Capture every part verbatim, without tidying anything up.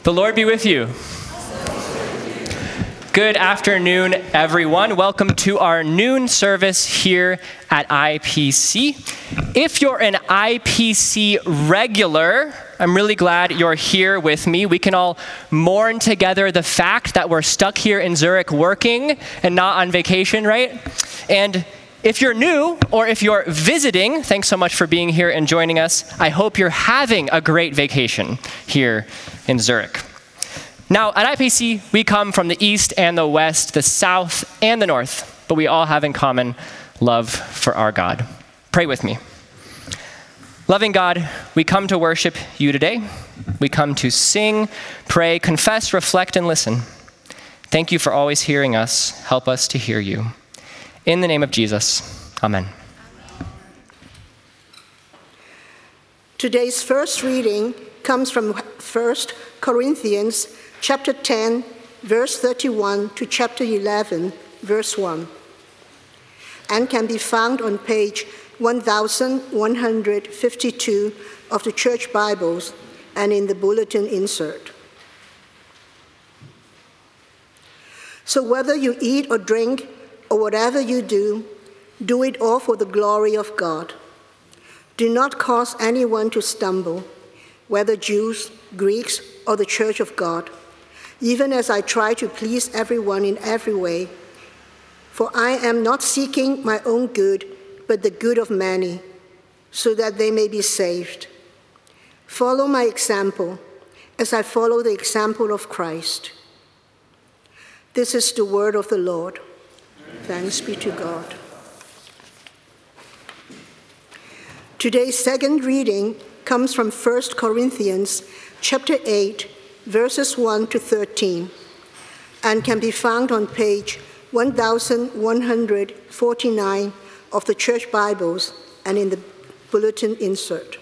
The Lord be with you. Good afternoon, everyone. Welcome to our noon service here at I P C. If you're an I P C regular, I'm really glad you're here with me. We can all mourn together the fact that we're stuck here in Zurich working and not on vacation, right? And if you're new or if you're visiting, thanks so much for being here and joining us. I hope you're having a great vacation here in Zurich. Now, at I P C, we come from the east and the west, the south and the north, but we all have in common love for our God. Pray with me. Loving God, we come to worship you today. We come to sing, pray, confess, reflect, and listen. Thank you for always hearing us. Help us to hear you. In the name of Jesus, amen. Today's first reading comes from First Corinthians chapter ten, verse thirty-one to chapter eleven, verse one, and can be found on page one thousand one hundred fifty-two of the Church Bibles and in the bulletin insert. So whether you eat or drink or whatever you do, do it all for the glory of God. Do not cause anyone to stumble, whether Jews, Greeks, or the Church of God, even as I try to please everyone in every way. For I am not seeking my own good, but the good of many, so that they may be saved. Follow my example, as I follow the example of Christ. This is the word of the Lord. Thanks be to God. Today's second reading comes from First Corinthians chapter eight, verses one to thirteen, and can be found on page one thousand one hundred forty-nine of the Church Bibles and in the bulletin insert.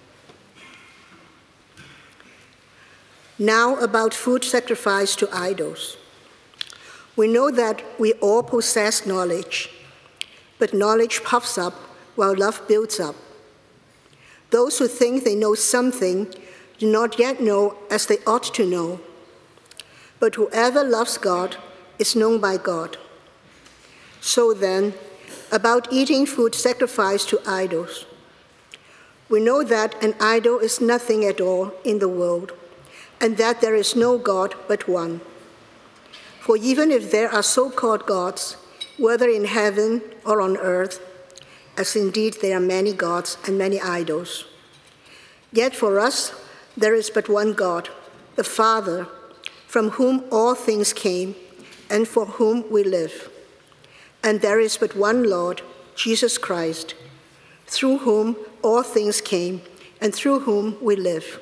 Now about food sacrificed to idols. We know that we all possess knowledge, but knowledge puffs up while love builds up. Those who think they know something do not yet know as they ought to know. But whoever loves God is known by God. So then, about eating food sacrificed to idols. We know that an idol is nothing at all in the world, and that there is no God but one. For even if there are so-called gods, whether in heaven or on earth, as indeed there are many gods and many idols, yet for us there is but one God, the Father, from whom all things came and for whom we live. And there is but one Lord, Jesus Christ, through whom all things came and through whom we live.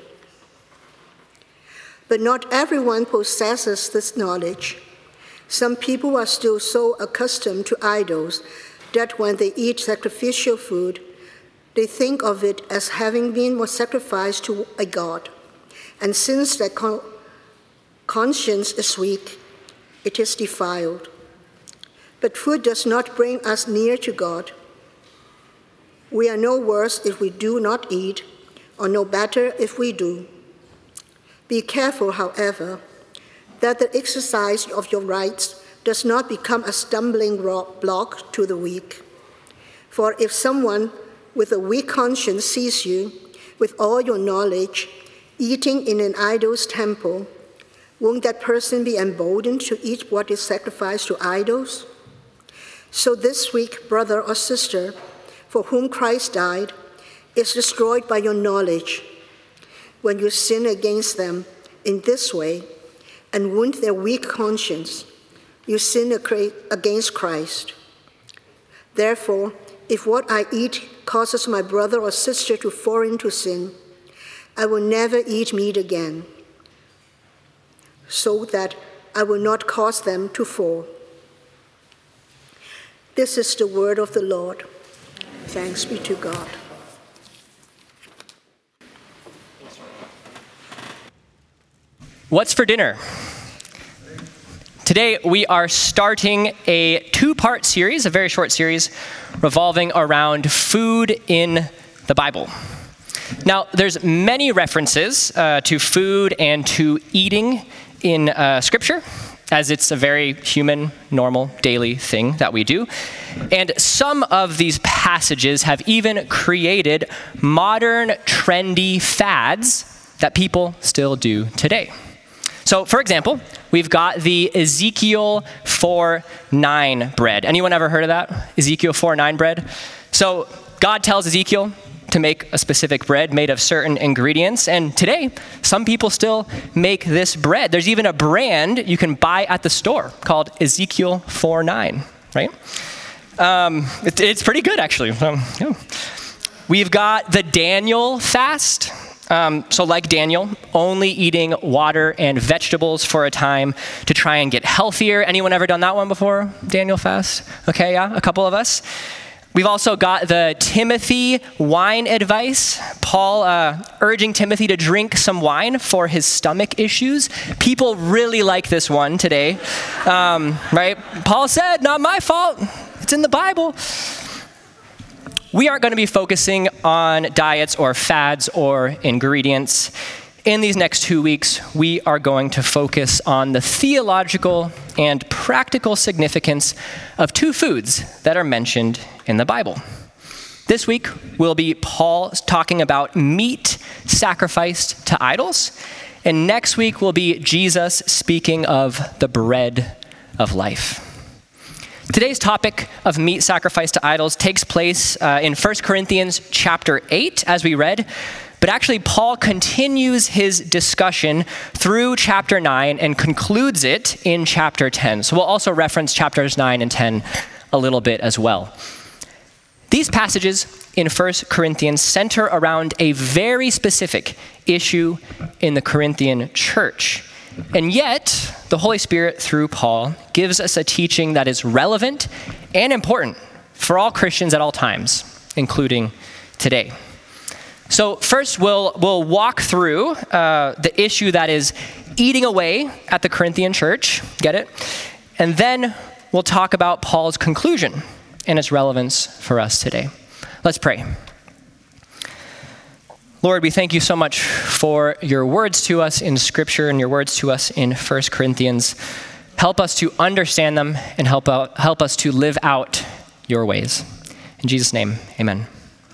But not everyone possesses this knowledge. Some people are still so accustomed to idols that when they eat sacrificial food, they think of it as having been sacrificed to a god. And since their con- conscience is weak, it is defiled. But food does not bring us near to God. We are no worse if we do not eat, or no better if we do. Be careful, however, that the exercise of your rights does not become a stumbling block to the weak. For if someone with a weak conscience sees you, with all your knowledge, eating in an idol's temple, won't that person be emboldened to eat what is sacrificed to idols? So this weak brother or sister, for whom Christ died, is destroyed by your knowledge. When you sin against them in this way and wound their weak conscience, you sin against Christ. Therefore, if what I eat causes my brother or sister to fall into sin, I will never eat meat again, so that I will not cause them to fall. This is the word of the Lord. Thanks be to God. What's for dinner? Today, we are starting a two-part series, a very short series, revolving around food in the Bible. Now, there's many references uh, to food and to eating in uh, Scripture, as it's a very human, normal, daily thing that we do. And some of these passages have even created modern, trendy fads that people still do today. So, for example, we've got the Ezekiel four nine bread. Anyone ever heard of that? Ezekiel four nine bread? So, God tells Ezekiel to make a specific bread made of certain ingredients. And today, some people still make this bread. There's even a brand you can buy at the store called Ezekiel four nine, right? Um, it, it's pretty good, actually. Um, yeah. We've got the Daniel fast. Um, so like Daniel, only eating water and vegetables for a time to try and get healthier. Anyone ever done that one before? Daniel fast? Okay, yeah, a couple of us. We've also got the Timothy wine advice. Paul uh, urging Timothy to drink some wine for his stomach issues. People really like this one today, um, right? Paul said, not my fault. It's in the Bible. We aren't going to be focusing on diets or fads or ingredients. In these next two weeks, we are going to focus on the theological and practical significance of two foods that are mentioned in the Bible. This week will be Paul talking about meat sacrificed to idols, and next week will be Jesus speaking of the bread of life. Today's topic of meat sacrificed to idols takes place uh, in First Corinthians chapter eight, as we read. But actually, Paul continues his discussion through chapter nine and concludes it in chapter ten. So we'll also reference chapters nine and ten a little bit as well. These passages in First Corinthians center around a very specific issue in the Corinthian church. And yet, the Holy Spirit, through Paul, gives us a teaching that is relevant and important for all Christians at all times, including today. So first, we'll, we'll walk through uh, the issue that is eating away at the Corinthian church, get it? And then we'll talk about Paul's conclusion and its relevance for us today. Let's pray. Lord, we thank you so much for your words to us in Scripture and your words to us in First Corinthians. Help us to understand them and help out, help us to live out your ways. In Jesus' name, amen.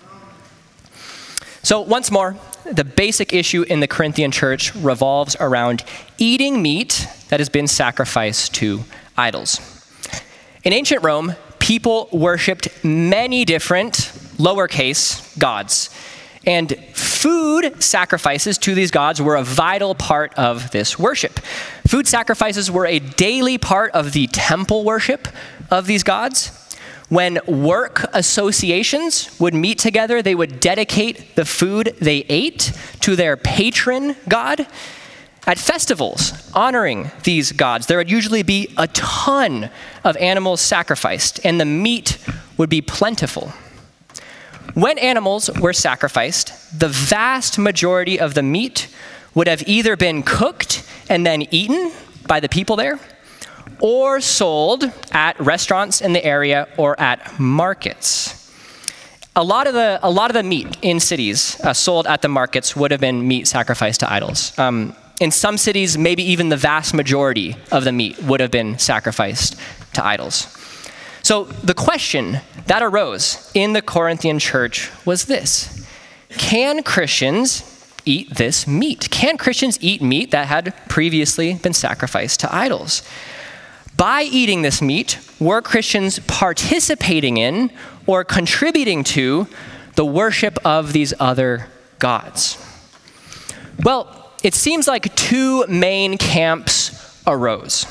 So once more, the basic issue in the Corinthian church revolves around eating meat that has been sacrificed to idols. In ancient Rome, people worshipped many different lowercase gods. And food sacrifices to these gods were a vital part of this worship. Food sacrifices were a daily part of the temple worship of these gods. When work associations would meet together, they would dedicate the food they ate to their patron god. At festivals honoring these gods, there would usually be a ton of animals sacrificed, and the meat would be plentiful. When animals were sacrificed, the vast majority of the meat would have either been cooked and then eaten by the people there, or sold at restaurants in the area or at markets. A lot of the a lot of the meat in cities uh, sold at the markets would have been meat sacrificed to idols. Um, in some cities, maybe even the vast majority of the meat would have been sacrificed to idols. So the question that arose in the Corinthian church was this: can Christians eat this meat? Can Christians eat meat that had previously been sacrificed to idols? By eating this meat, were Christians participating in or contributing to the worship of these other gods? Well, it seems like two main camps arose.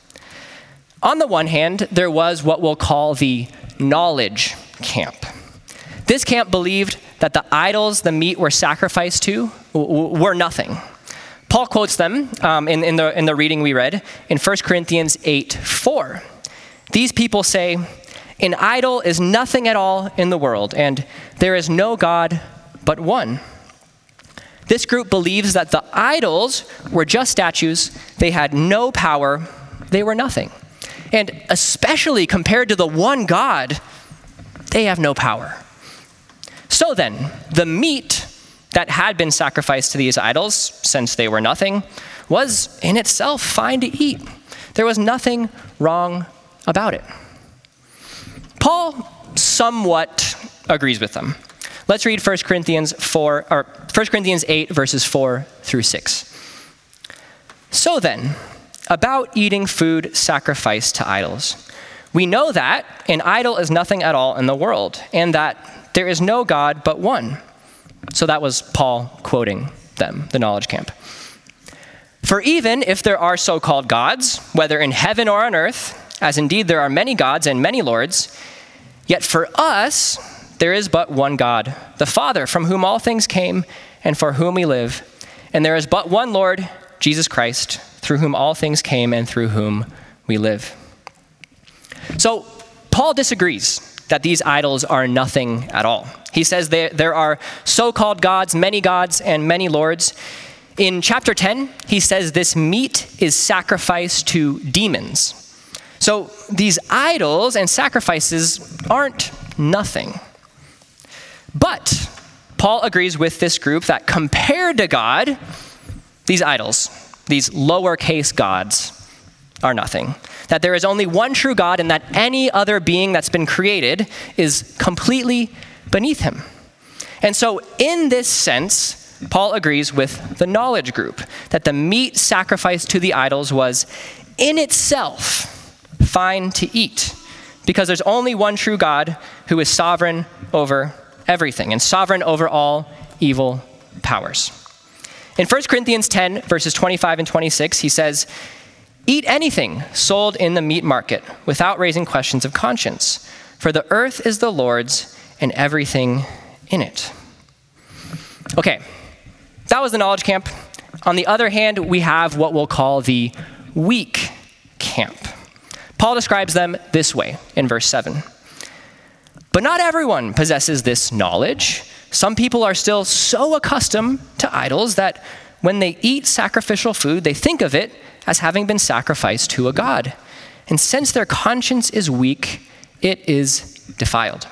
On the one hand, there was what we'll call the knowledge camp. This camp believed that the idols the meat were sacrificed to w- were nothing. Paul quotes them um, in, in, the, in the reading we read in First Corinthians eight four. These people say, "An idol is nothing at all in the world, and there is no God but one." This group believes that the idols were just statues, they had no power, they were nothing. And especially compared to the one God, they have no power. So then, the meat that had been sacrificed to these idols, since they were nothing, was in itself fine to eat. There was nothing wrong about it. Paul somewhat agrees with them. Let's read First Corinthians four, or First Corinthians eight, verses four through six. So then, about eating food sacrificed to idols. We know that an idol is nothing at all in the world, and that there is no God but one. So that was Paul quoting them, the knowledge camp. For even if there are so-called gods, whether in heaven or on earth, as indeed there are many gods and many lords, yet for us there is but one God, the Father, from whom all things came and for whom we live. And there is but one Lord, Jesus Christ, through whom all things came and through whom we live. So Paul disagrees that these idols are nothing at all. He says there, there are so-called gods, many gods, and many lords. In chapter ten, he says this meat is sacrificed to demons. So these idols and sacrifices aren't nothing. But Paul agrees with this group that compared to God, these idols, these lowercase gods, are nothing. That there is only one true God and that any other being that's been created is completely beneath him. And so in this sense, Paul agrees with the knowledge group that the meat sacrificed to the idols was in itself fine to eat because there's only one true God who is sovereign over everything and sovereign over all evil powers. In First Corinthians ten, verses twenty-five and twenty-six, he says, "Eat anything sold in the meat market without raising questions of conscience, for the earth is the Lord's and everything in it." Okay, that was the knowledge camp. On the other hand, we have what we'll call the weak camp. Paul describes them this way in verse seven. "But not everyone possesses this knowledge. Some people are still so accustomed to idols that when they eat sacrificial food, they think of it as having been sacrificed to a god. And since their conscience is weak, it is defiled."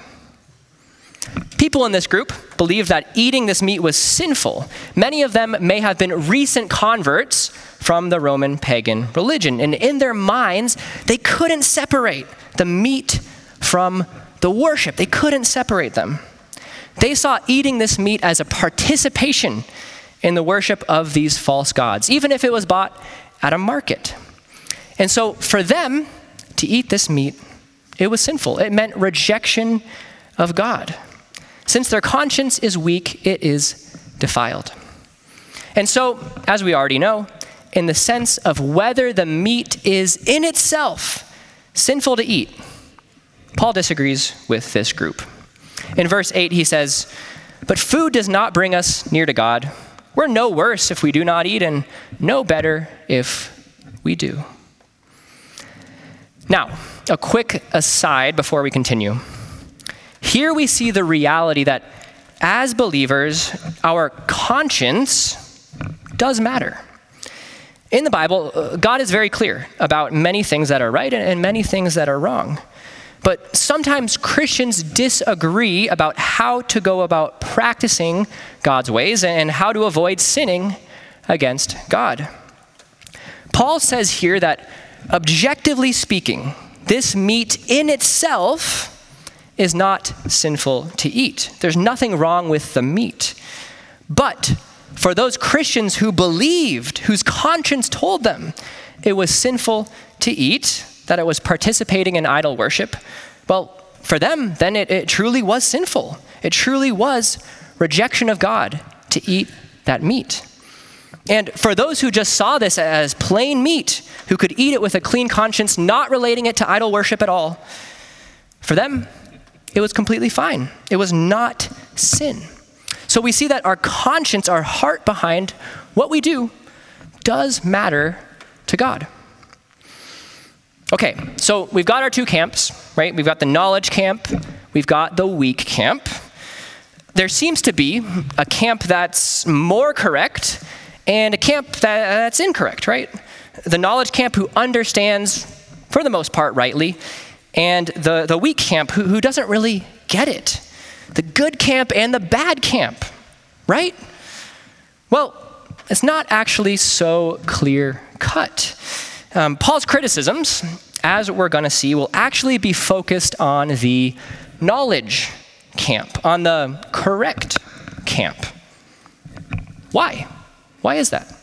People in this group believed that eating this meat was sinful. Many of them may have been recent converts from the Roman pagan religion. And in their minds, they couldn't separate the meat from the worship. They couldn't separate them. They saw eating this meat as a participation in the worship of these false gods, even if it was bought at a market. And so for them to eat this meat, it was sinful. It meant rejection of God. Since their conscience is weak, it is defiled. And so, as we already know, in the sense of whether the meat is in itself sinful to eat, Paul disagrees with this group. In verse eight, he says, "But food does not bring us near to God. We're no worse if we do not eat, and no better if we do." Now, a quick aside before we continue. Here we see the reality that as believers, our conscience does matter. In the Bible, God is very clear about many things that are right and many things that are wrong. But sometimes Christians disagree about how to go about practicing God's ways and how to avoid sinning against God. Paul says here that objectively speaking, this meat in itself is not sinful to eat. There's nothing wrong with the meat. But for those Christians who believed, whose conscience told them it was sinful to eat, that it was participating in idol worship, well, for them, then it, it truly was sinful. It truly was rejection of God to eat that meat. And for those who just saw this as plain meat, who could eat it with a clean conscience, not relating it to idol worship at all, for them, it was completely fine. It was not sin. So we see that our conscience, our heart behind what we do, does matter to God. Okay, so we've got our two camps, right? We've got the knowledge camp, we've got the weak camp. There seems to be a camp that's more correct and a camp that, that's incorrect, right? The knowledge camp who understands, for the most part, rightly, and the, the weak camp who, who doesn't really get it. The good camp and the bad camp, right? Well, it's not actually so clear-cut. Um, Paul's criticisms, as we're going to see, will actually be focused on the knowledge camp, on the correct camp. Why? Why is that?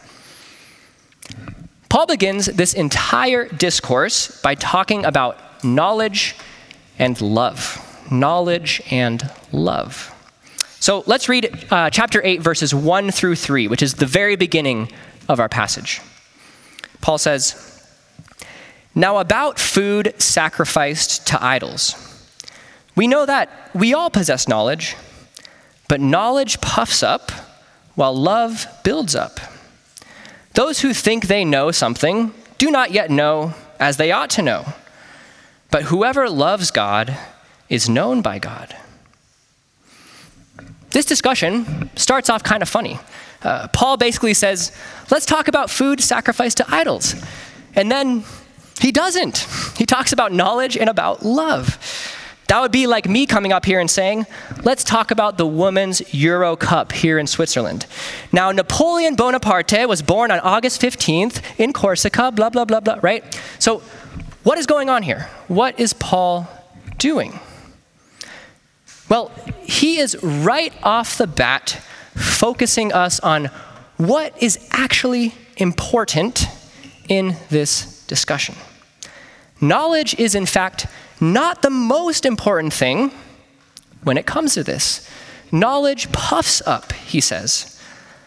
Paul begins this entire discourse by talking about knowledge and love. Knowledge and love. So let's read uh, chapter eight, verses one through three, which is the very beginning of our passage. Paul says, "Now about food sacrificed to idols. We know that we all possess knowledge, but knowledge puffs up while love builds up. Those who think they know something do not yet know as they ought to know. But whoever loves God is known by God." This discussion starts off kind of funny. Uh, Paul basically says, let's talk about food sacrificed to idols. And then he doesn't. He talks about knowledge and about love. That would be like me coming up here and saying, let's talk about the Women's Euro Cup here in Switzerland. Now, Napoleon Bonaparte was born on August fifteenth in Corsica, blah, blah, blah, blah, right? So what is going on here? What is Paul doing? Well, he is right off the bat focusing us on what is actually important in this discussion. Knowledge is, in fact, not the most important thing when it comes to this. Knowledge puffs up, he says.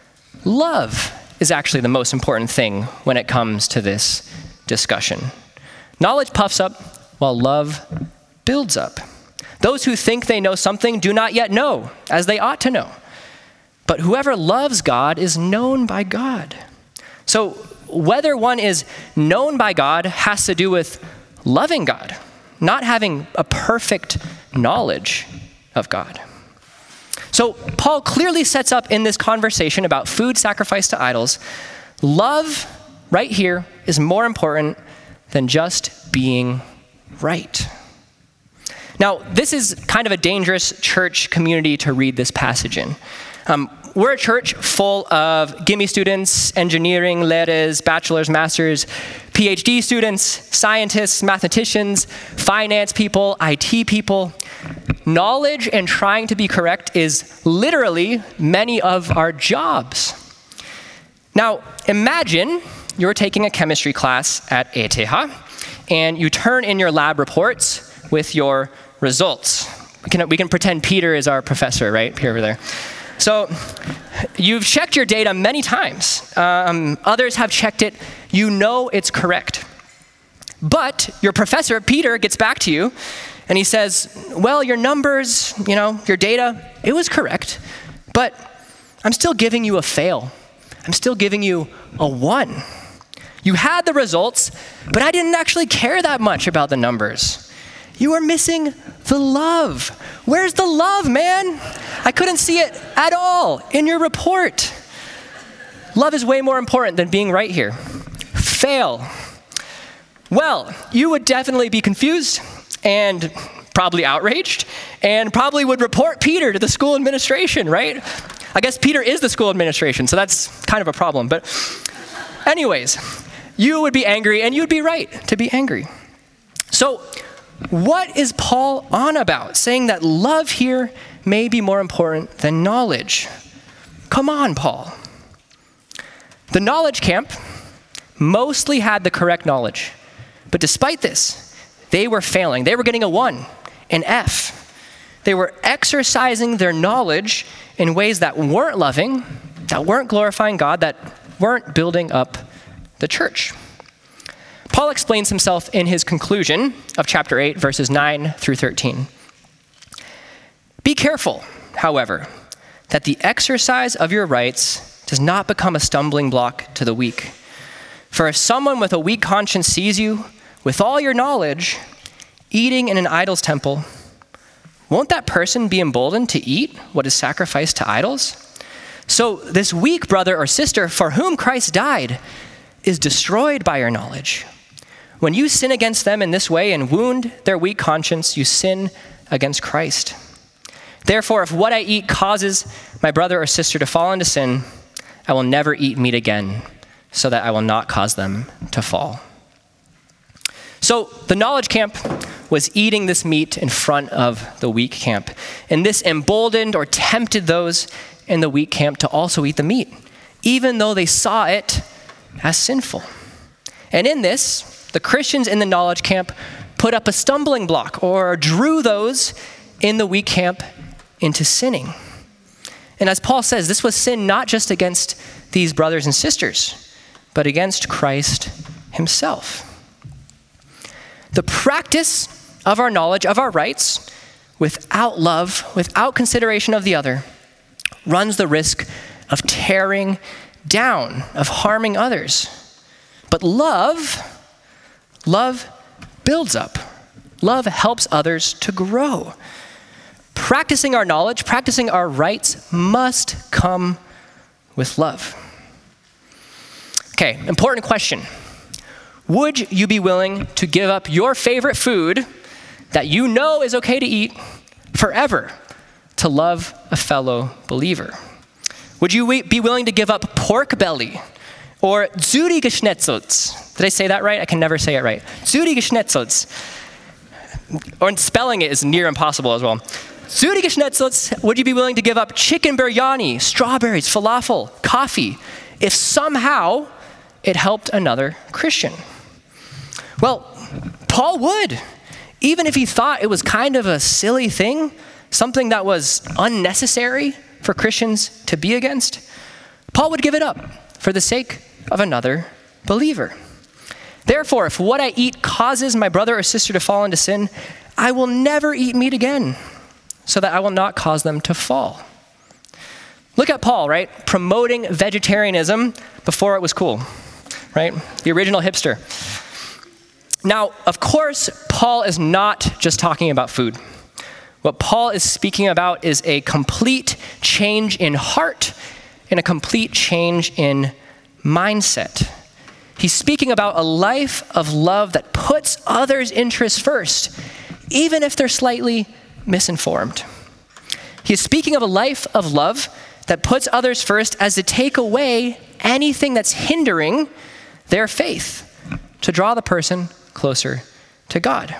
Love is actually the most important thing when it comes to this discussion. Knowledge puffs up while love builds up. Those who think they know something do not yet know as they ought to know. But whoever loves God is known by God. So whether one is known by God has to do with loving God, not having a perfect knowledge of God. So Paul clearly sets up in this conversation about food sacrificed to idols, love right here is more important than just being right. Now, this is kind of a dangerous church community to read this passage in. Um, we're a church full of gimme students, engineering, letters, bachelor's, master's, P H D students, scientists, mathematicians, finance people, I T people. Knowledge and trying to be correct is literally many of our jobs. Now, imagine you're taking a chemistry class at E T H, and you turn in your lab reports with your results. We can, we can pretend Peter is our professor, right? Peter over there. So you've checked your data many times. Um, others have checked it. You know it's correct. But your professor, Peter, gets back to you and he says, well, your numbers, you know, your data, it was correct, but I'm still giving you a fail. I'm still giving you a one. You had the results, but I didn't actually care that much about the numbers. You are missing the love. Where's the love, man? I couldn't see it at all in your report. Love is way more important than being right here. Fail. Well, you would definitely be confused and probably outraged and probably would report Peter to the school administration, right? I guess Peter is the school administration, so that's kind of a problem. But anyways, you would be angry and you'd be right to be angry. So what is Paul on about, saying that love here may be more important than knowledge? Come on, Paul. The knowledge camp mostly had the correct knowledge, but despite this, they were failing. They were getting a one, an F. They were exercising their knowledge in ways that weren't loving, that weren't glorifying God, that weren't building up the church. Paul explains himself in his conclusion of chapter eight, verses nine through thirteen. Be careful, however, that the exercise of your rights does not become a stumbling block to the weak. For if someone with a weak conscience sees you, with all your knowledge, eating in an idol's temple, won't that person be emboldened to eat what is sacrificed to idols? So this weak brother or sister for whom Christ died is destroyed by your knowledge. When you sin against them in this way and wound their weak conscience, you sin against Christ. Therefore, if what I eat causes my brother or sister to fall into sin, I will never eat meat again, so that I will not cause them to fall. So the knowledge camp was eating this meat in front of the weak camp. And this emboldened or tempted those in the weak camp to also eat the meat, even though they saw it as sinful. And in this, the Christians in the knowledge camp put up a stumbling block or drew those in the weak camp into sinning. And as Paul says, this was sin not just against these brothers and sisters, but against Christ himself. The practice of our knowledge of our rights without love, without consideration of the other, runs the risk of tearing down, of harming others. But love, love builds up. Love helps others to grow. Practicing our knowledge, practicing our rights must come with love. Okay, important question. Would you be willing to give up your favorite food that you know is okay to eat forever to love a fellow believer? Would you be willing to give up pork belly or Zurigeschnetzels? Did I say that right? I can never say it right. Zurigeschnetzels. Or spelling it is near impossible as well. Zurigeschnetzels, would you be willing to give up chicken biryani, strawberries, falafel, coffee, if somehow it helped another Christian? Well, Paul would, even if he thought it was kind of a silly thing, something that was unnecessary for Christians to be against. Paul would give it up for the sake of another believer. Therefore, if what I eat causes my brother or sister to fall into sin, I will never eat meat again, so that I will not cause them to fall. Look at Paul, right? Promoting vegetarianism before it was cool, right? The original hipster. Now, of course, Paul is not just talking about food. What Paul is speaking about is a complete change in heart and a complete change in mindset. He's speaking about a life of love that puts others' interests first, even if they're slightly misinformed. He is speaking of a life of love that puts others first as to take away anything that's hindering their faith, to draw the person closer to God.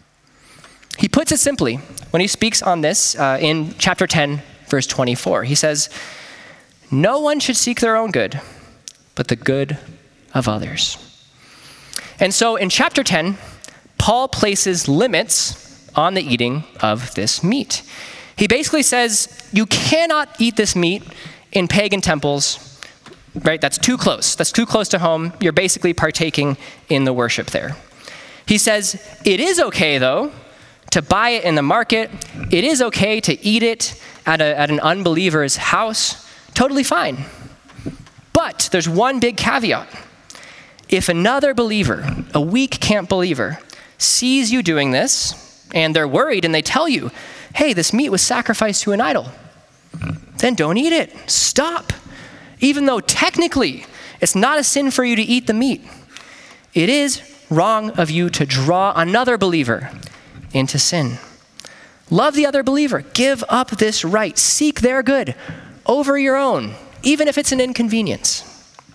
He puts it simply when he speaks on this uh, in chapter ten, verse twenty-four. He says, "No one should seek their own good, but the good of others." And so in chapter ten, Paul places limits on the eating of this meat. He basically says, you cannot eat this meat in pagan temples, right? That's too close. That's too close to home. You're basically partaking in the worship there. He says, it is okay, though, to buy it in the market. It is okay to eat it at, a, at an unbeliever's house. Totally fine. But there's one big caveat. If another believer, a weak camp believer, sees you doing this, and they're worried and they tell you, hey, this meat was sacrificed to an idol, then don't eat it. Stop. Even though technically it's not a sin for you to eat the meat, it is wrong of you to draw another believer into sin. Love the other believer. Give up this right. Seek their good over your own, even if it's an inconvenience.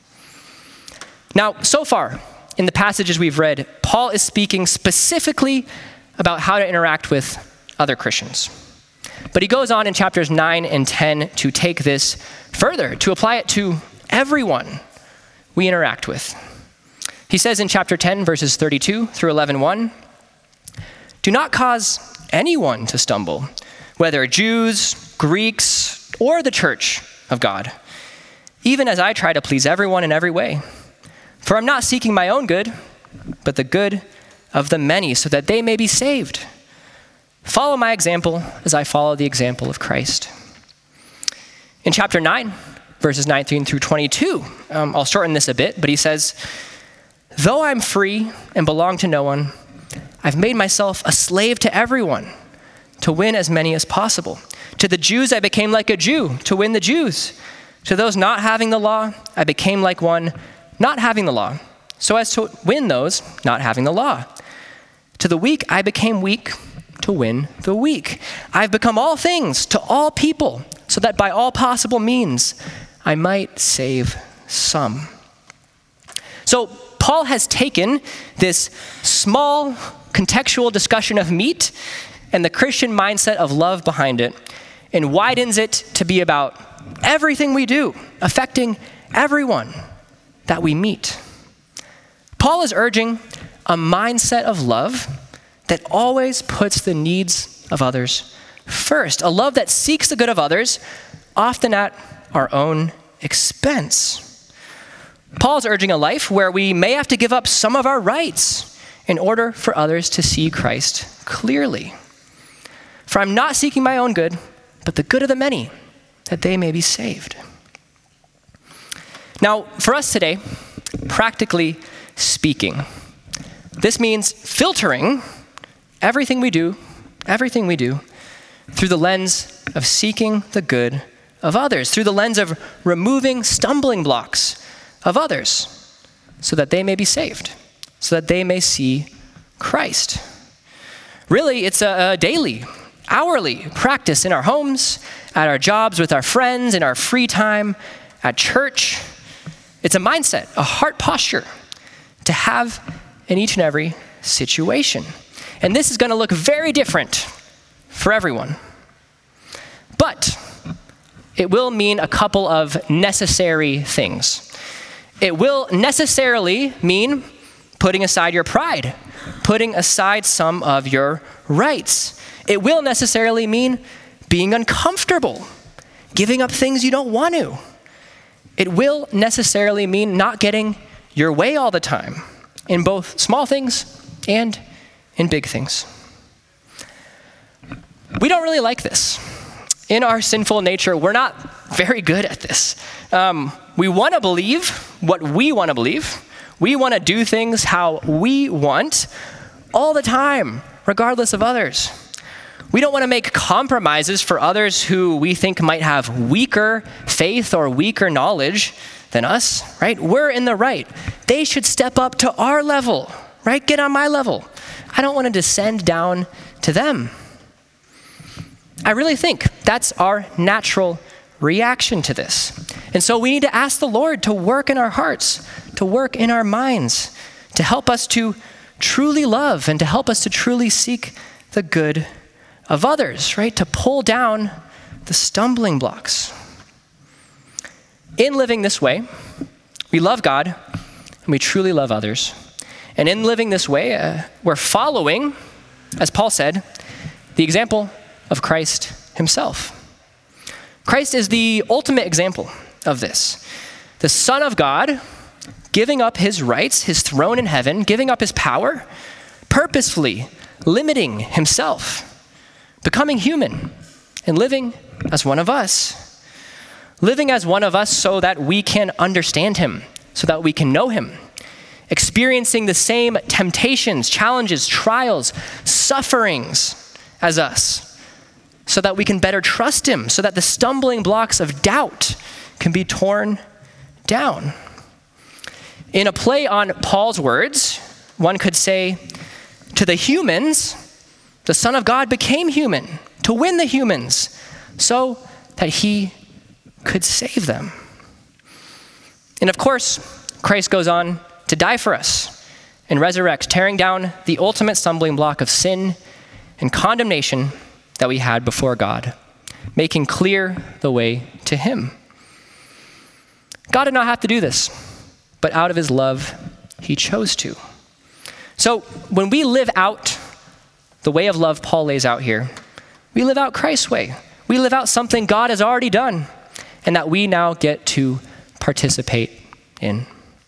Now, so far in the passages we've read, Paul is speaking specifically about how to interact with other Christians. But he goes on in chapters nine and ten to take this further, to apply it to everyone we interact with. He says in chapter ten, verses thirty-two through eleven one, "Do not cause anyone to stumble, whether Jews, Greeks, or the church of God, even as I try to please everyone in every way. For I'm not seeking my own good, but the good of the many, so that they may be saved. Follow my example as I follow the example of Christ." In chapter nine, verses nineteen through twenty-two, um, I'll shorten this a bit, but he says, "Though I'm free and belong to no one, I've made myself a slave to everyone to win as many as possible. To the Jews, I became like a Jew to win the Jews. To those not having the law, I became like one not having the law, so as to win those not having the law. To the weak, I became weak to win the weak. I've become all things to all people, so that by all possible means I might save some. So Paul has taken this small contextual discussion of meat and the Christian mindset of love behind it and widens it to be about everything we do, affecting everyone that we meet. Paul is urging a mindset of love that always puts the needs of others first, a love that seeks the good of others, often at our own expense. Paul's urging a life where we may have to give up some of our rights in order for others to see Christ clearly. For I'm not seeking my own good, but the good of the many, that they may be saved. Now, for us today, practically speaking, this means filtering everything we do, everything we do, through the lens of seeking the good of others, through the lens of removing stumbling blocks of others, so that they may be saved, so that they may see Christ. Really, it's a, a daily, hourly practice in our homes, at our jobs, with our friends, in our free time, at church. It's a mindset, a heart posture to have in each and every situation. And this is going to look very different for everyone. But it will mean a couple of necessary things. It will necessarily mean putting aside your pride, putting aside some of your rights. It will necessarily mean being uncomfortable, giving up things you don't want to. It will necessarily mean not getting your way all the time in both small things and in big things. We don't really like this. In our sinful nature, we're not very good at this. Um, we want to believe what we want to believe. We want to do things how we want all the time, regardless of others. We don't want to make compromises for others who we think might have weaker faith or weaker knowledge than us, right? We're in the right. They should step up to our level, right? Get on my level. I don't want to descend down to them. I really think that's our natural reaction to this. And so we need to ask the Lord to work in our hearts, to work in our minds, to help us to truly love and to help us to truly seek the good of others, right? To pull down the stumbling blocks. In living this way, we love God and we truly love others. And in living this way, uh, we're following, as Paul said, the example of Christ himself. Christ is the ultimate example of this. The Son of God giving up his rights, his throne in heaven, giving up his power, purposefully limiting himself, becoming human and living as one of us. Living as one of us so that we can understand him, so that we can know him. Experiencing the same temptations, challenges, trials, sufferings as us, so that we can better trust him, so that the stumbling blocks of doubt can be torn down. In a play on Paul's words, one could say, to the humans, the Son of God became human to win the humans so that he could save them. And of course, Christ goes on to die for us and resurrect, tearing down the ultimate stumbling block of sin and condemnation that we had before God, making clear the way to him. God did not have to do this, but out of his love, he chose to. So when we live out the way of love Paul lays out here, we live out Christ's way. We live out something God has already done and that we now get to participate in.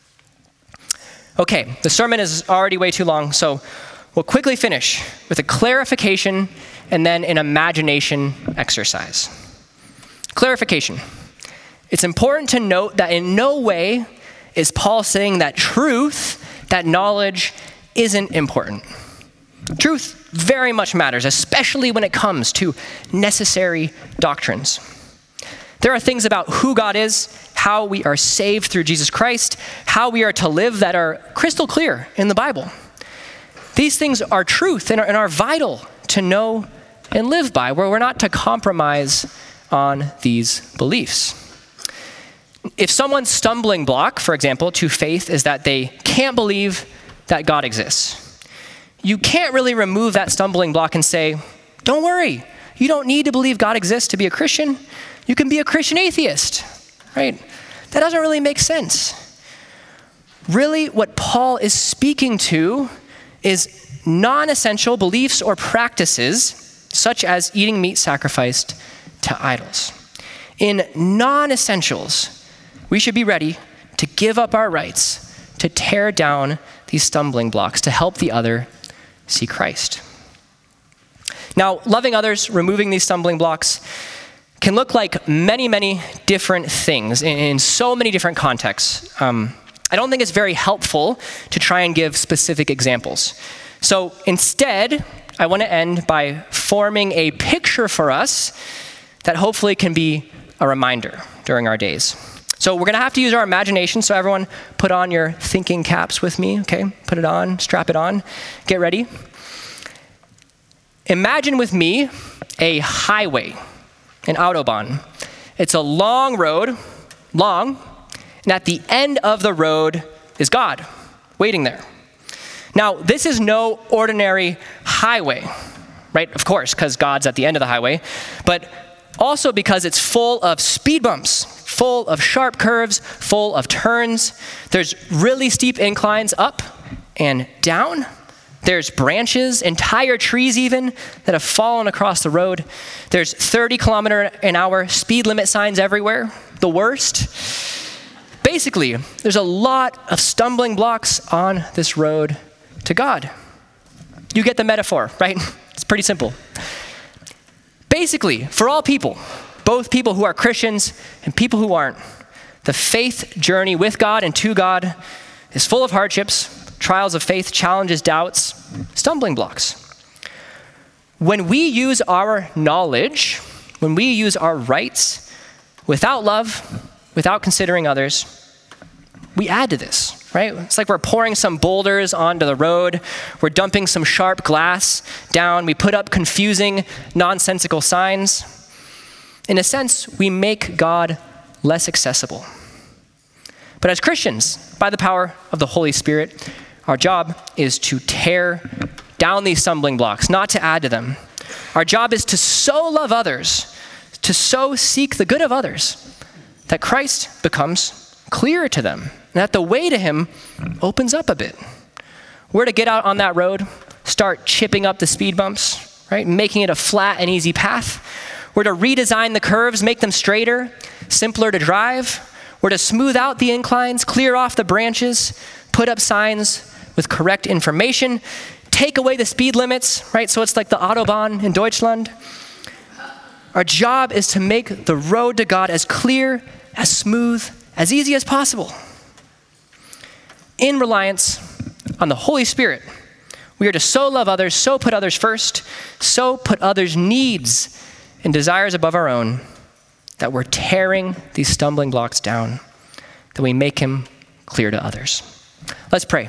Okay, the sermon is already way too long, so we'll quickly finish with a clarification and then an imagination exercise. Clarification. It's important to note that in no way is Paul saying that truth, that knowledge, isn't important. Truth very much matters, especially when it comes to necessary doctrines. There are things about who God is, how we are saved through Jesus Christ, how we are to live that are crystal clear in the Bible. These things are truth and are, and are vital to know and live by, where we're not to compromise on these beliefs. if someone's stumbling block, for example, to faith is that they can't believe that God exists, you can't really remove that stumbling block and say, don't worry, you don't need to believe God exists to be a Christian. You can be a Christian atheist, right? That doesn't really make sense. Really, what Paul is speaking to is non-essential beliefs or practices, such as eating meat sacrificed to idols. In non-essentials, we should be ready to give up our rights, to tear down these stumbling blocks, to help the other see Christ. Now, loving others, removing these stumbling blocks, can look like many, many different things in, in so many different contexts. Um, I don't think it's very helpful to try and give specific examples. So instead, I want to end by forming a picture for us that hopefully can be a reminder during our days. So we're going to have to use our imagination. So everyone put on your thinking caps with me, okay? Put it on, strap it on, get ready. Imagine with me a highway, an Autobahn. It's a long road, long, and at the end of the road is God waiting there. Now, this is no ordinary highway, right? Of course, because God's at the end of the highway, but also because it's full of speed bumps, full of sharp curves, full of turns. There's really steep inclines up and down. There's branches, entire trees even, that have fallen across the road. There's thirty kilometer an hour speed limit signs everywhere, the worst. Basically, there's a lot of stumbling blocks on this road to God. You get the metaphor, right? It's pretty simple. Basically, for all people, both people who are Christians and people who aren't, the faith journey with God and to God is full of hardships, trials of faith, challenges, doubts, stumbling blocks. When we use our knowledge, when we use our rights without love, without considering others, we add to this, right? It's like we're pouring some boulders onto the road. We're dumping some sharp glass down. We put up confusing, nonsensical signs. In a sense, we make God less accessible. But as Christians, by the power of the Holy Spirit, our job is to tear down these stumbling blocks, not to add to them. Our job is to so love others, to so seek the good of others, that Christ becomes clearer to them, and that the way to him opens up a bit. We're to get out on that road, start chipping up the speed bumps, right? Making it a flat and easy path. We're to redesign the curves, make them straighter, simpler to drive. We're to smooth out the inclines, clear off the branches, put up signs with correct information, take away the speed limits, right? So it's like the Autobahn in Deutschland. Our job is to make the road to God as clear, as smooth, as easy as possible. In reliance on the Holy Spirit, we are to so love others, so put others first, so put others' needs and desires above our own, that we're tearing these stumbling blocks down, that we make him clear to others. Let's pray.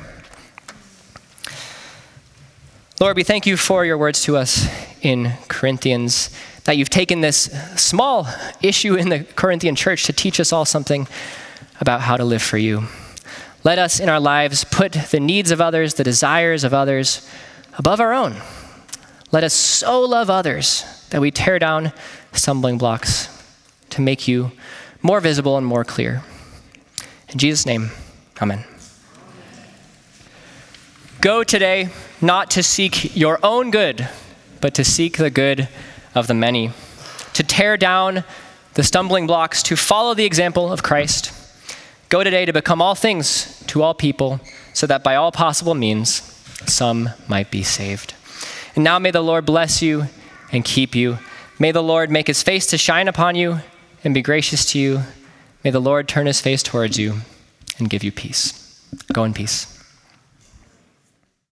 Lord, we thank you for your words to us in Corinthians, that you've taken this small issue in the Corinthian church to teach us all something about how to live for you. Let us in our lives put the needs of others, the desires of others above our own. Let us so love others that we tear down stumbling blocks to make you more visible and more clear. In Jesus' name, amen. Go today not to seek your own good, but to seek the good of the many, to tear down the stumbling blocks, to follow the example of Christ. Go today to become all things to all people, so that by all possible means, some might be saved. And now may the Lord bless you and keep you. May the Lord make his face to shine upon you and be gracious to you. May the Lord turn his face towards you and give you peace. Go in peace.